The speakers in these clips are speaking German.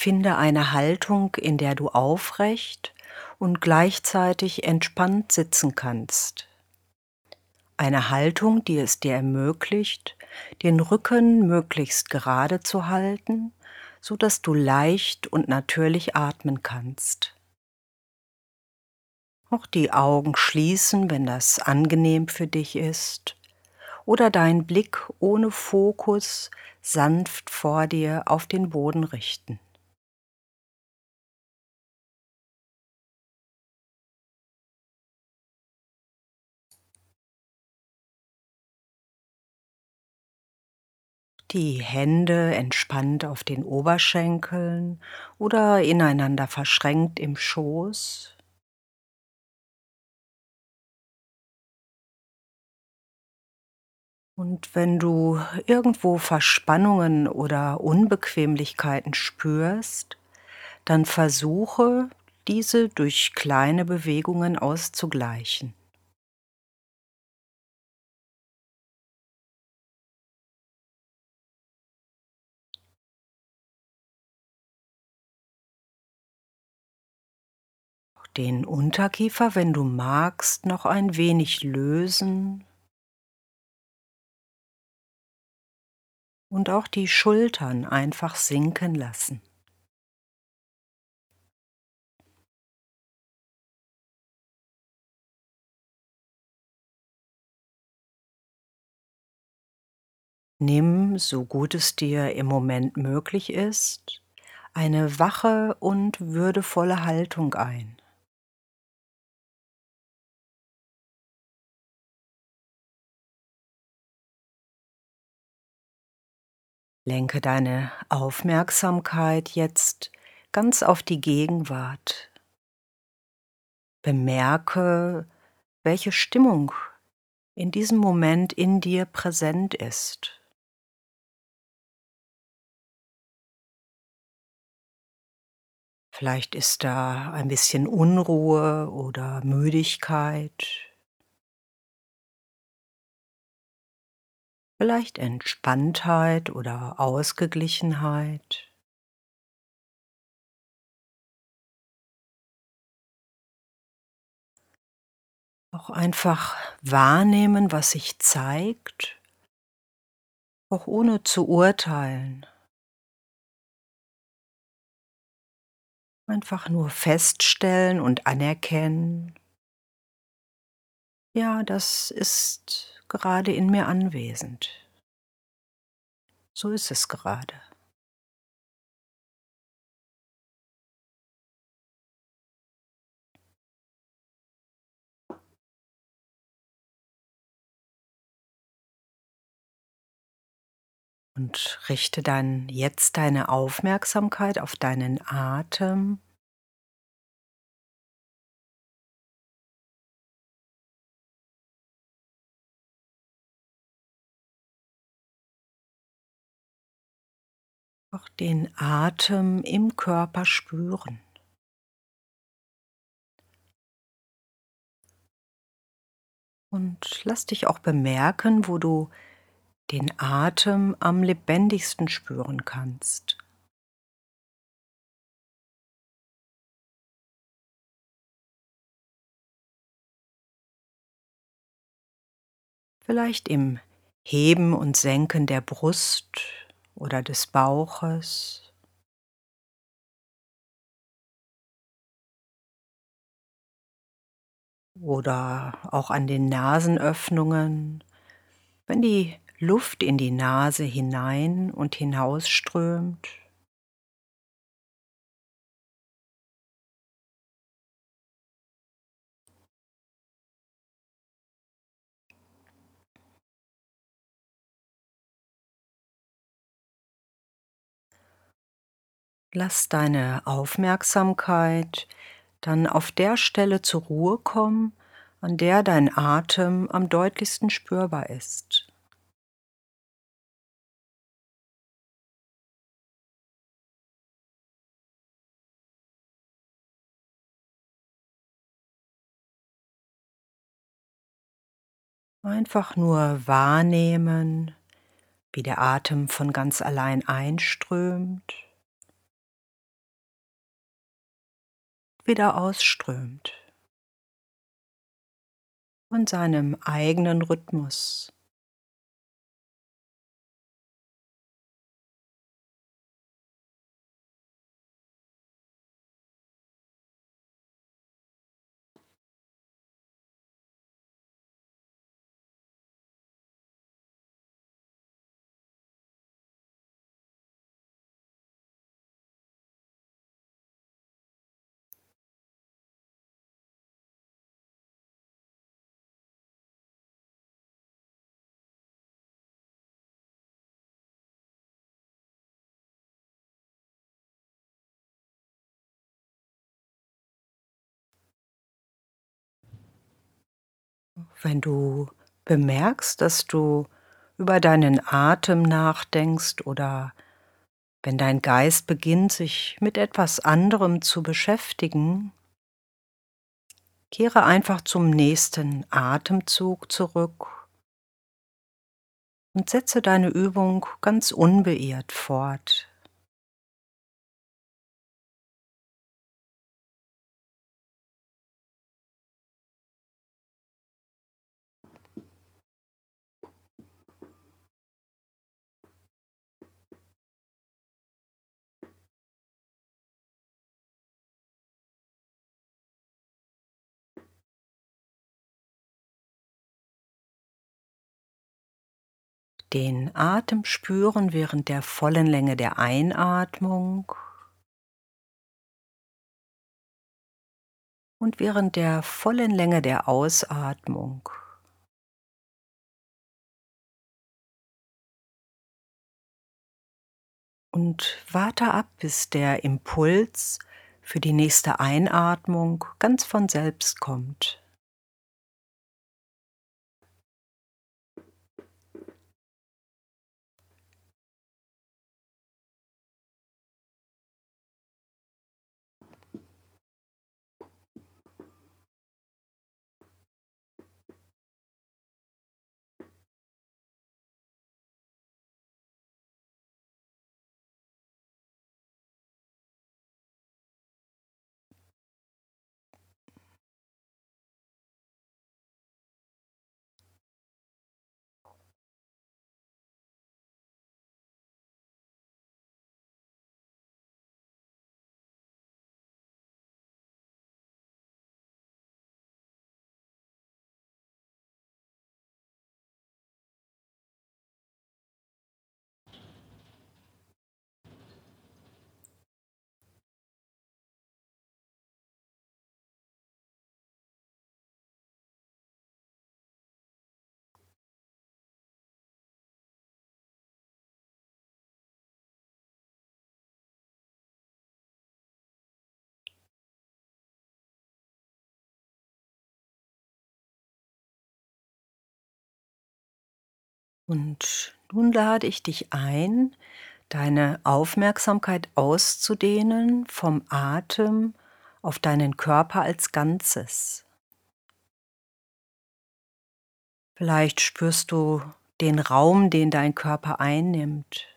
Finde eine Haltung, in der du aufrecht und gleichzeitig entspannt sitzen kannst. Eine Haltung, die es dir ermöglicht, den Rücken möglichst gerade zu halten, so dass du leicht und natürlich atmen kannst. Auch die Augen schließen, wenn das angenehm für dich ist, oder deinen Blick ohne Fokus sanft vor dir auf den Boden richten. Die Hände entspannt auf den Oberschenkeln oder ineinander verschränkt im Schoß. Und wenn du irgendwo Verspannungen oder Unbequemlichkeiten spürst, dann versuche, diese durch kleine Bewegungen auszugleichen. Den Unterkiefer, wenn du magst, noch ein wenig lösen und auch die Schultern einfach sinken lassen. Nimm, so gut es dir im Moment möglich ist, eine wache und würdevolle Haltung ein. Lenke deine Aufmerksamkeit jetzt ganz auf die Gegenwart. Bemerke, welche Stimmung in diesem Moment in dir präsent ist. Vielleicht ist da ein bisschen Unruhe oder Müdigkeit, vielleicht Entspanntheit oder Ausgeglichenheit. Auch einfach wahrnehmen, was sich zeigt, auch ohne zu urteilen. Einfach nur feststellen und anerkennen, ja, das ist gerade in mir anwesend. So ist es gerade. Und richte dann jetzt deine Aufmerksamkeit auf deinen Atem. Auch den Atem im Körper spüren. Und lass dich auch bemerken, wo du den Atem am lebendigsten spüren kannst. Vielleicht im Heben und Senken der Brust oder des Bauches oder auch an den Nasenöffnungen, wenn die Luft in die Nase hinein und hinausströmt. Lass deine Aufmerksamkeit dann auf der Stelle zur Ruhe kommen, an der dein Atem am deutlichsten spürbar ist. Einfach nur wahrnehmen, wie der Atem von ganz allein einströmt wieder ausströmt, von seinem eigenen Rhythmus. Wenn du bemerkst, dass du über deinen Atem nachdenkst oder wenn dein Geist beginnt, sich mit etwas anderem zu beschäftigen, kehre einfach zum nächsten Atemzug zurück und setze deine Übung ganz unbeirrt fort. Den Atem spüren während der vollen Länge der Einatmung und während der vollen Länge der Ausatmung. Und warte ab, bis der Impuls für die nächste Einatmung ganz von selbst kommt. Und nun lade ich dich ein, deine Aufmerksamkeit auszudehnen vom Atem auf deinen Körper als Ganzes. Vielleicht spürst du den Raum, den dein Körper einnimmt,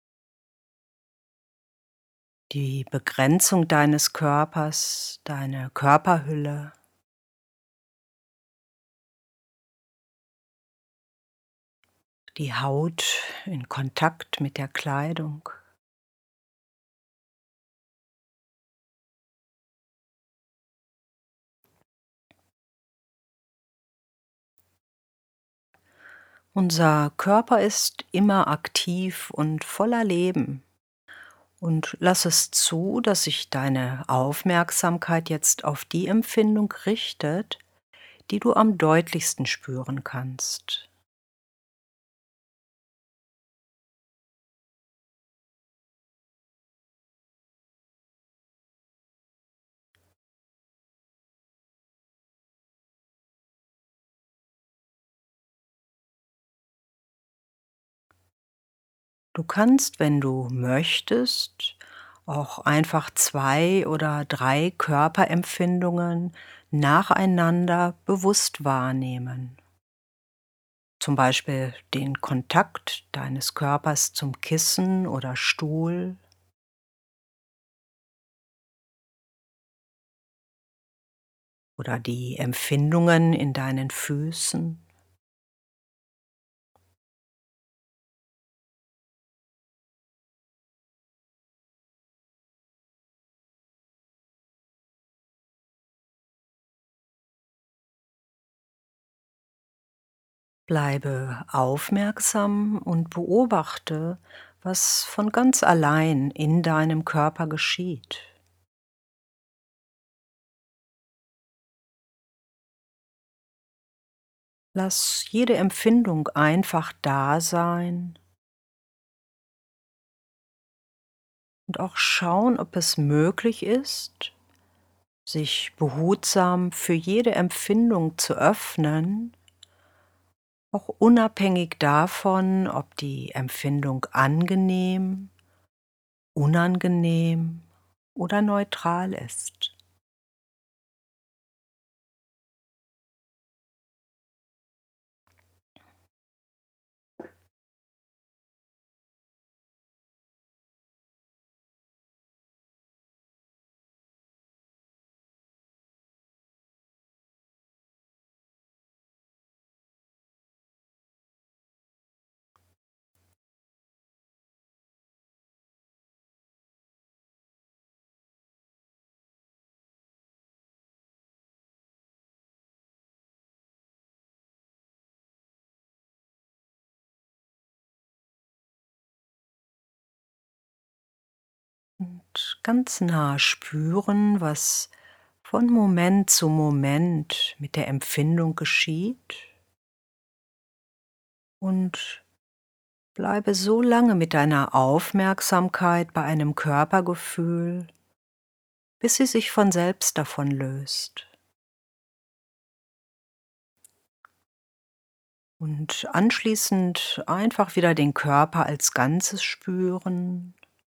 die Begrenzung deines Körpers, deine Körperhülle, die Haut in Kontakt mit der Kleidung. Unser Körper ist immer aktiv und voller Leben. Und lass es zu, dass sich deine Aufmerksamkeit jetzt auf die Empfindung richtet, die du am deutlichsten spüren kannst. Du kannst, wenn du möchtest, auch einfach 2 oder 3 Körperempfindungen nacheinander bewusst wahrnehmen. Zum Beispiel den Kontakt deines Körpers zum Kissen oder Stuhl, oder die Empfindungen in deinen Füßen. Bleibe aufmerksam und beobachte, was von ganz allein in deinem Körper geschieht. Lass jede Empfindung einfach da sein und auch schauen, ob es möglich ist, sich behutsam für jede Empfindung zu öffnen, auch unabhängig davon, ob die Empfindung angenehm, unangenehm oder neutral ist. Und ganz nah spüren, was von Moment zu Moment mit der Empfindung geschieht, und bleibe so lange mit deiner Aufmerksamkeit bei einem Körpergefühl, bis sie sich von selbst davon löst. Und anschließend einfach wieder den Körper als Ganzes spüren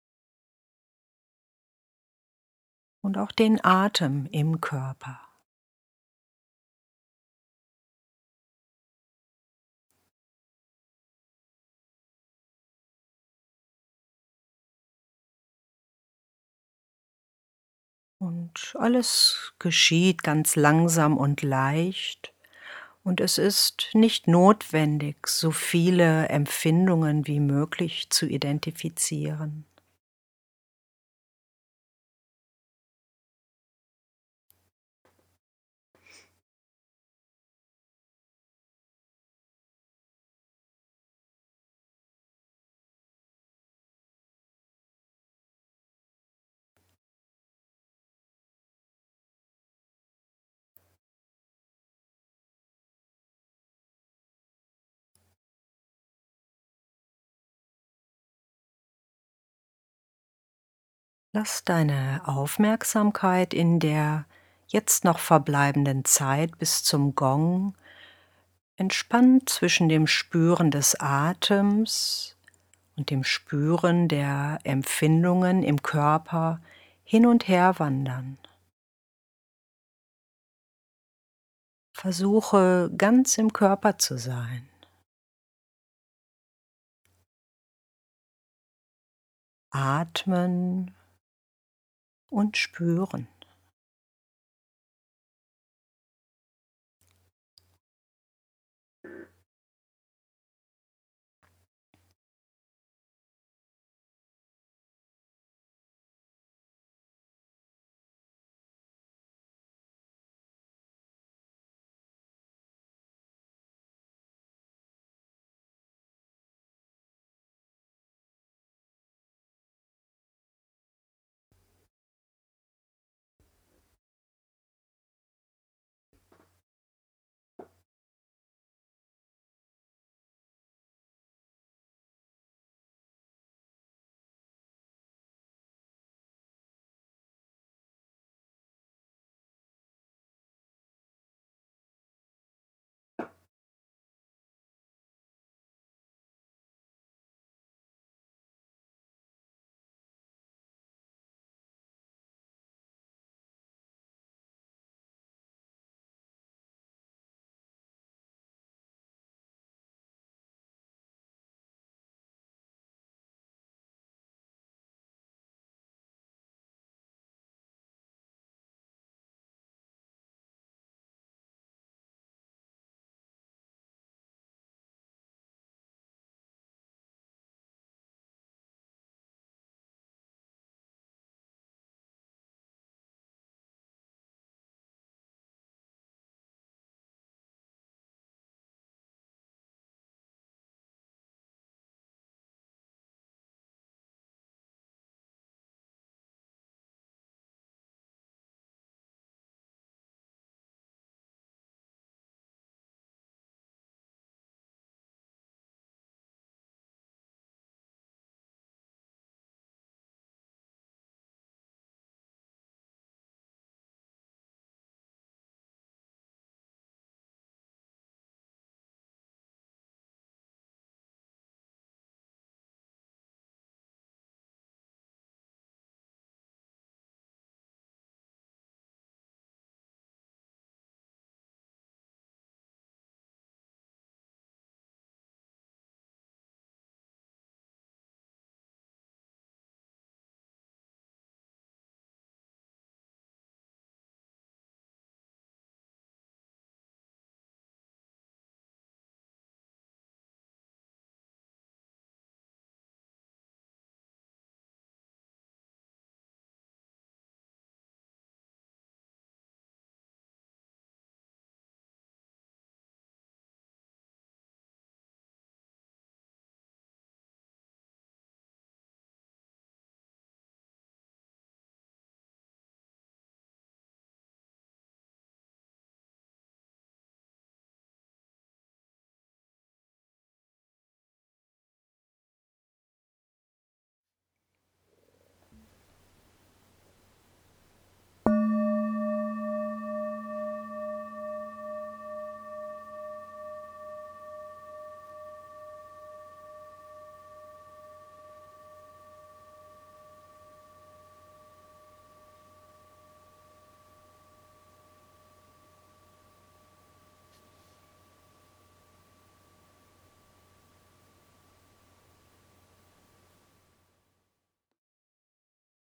und auch den Atem im Körper. Und alles geschieht ganz langsam und leicht. Und es ist nicht notwendig, so viele Empfindungen wie möglich zu identifizieren. Lass deine Aufmerksamkeit in der jetzt noch verbleibenden Zeit bis zum Gong entspannt zwischen dem Spüren des Atems und dem Spüren der Empfindungen im Körper hin und her wandern. Versuche ganz im Körper zu sein. Atmen und spüren.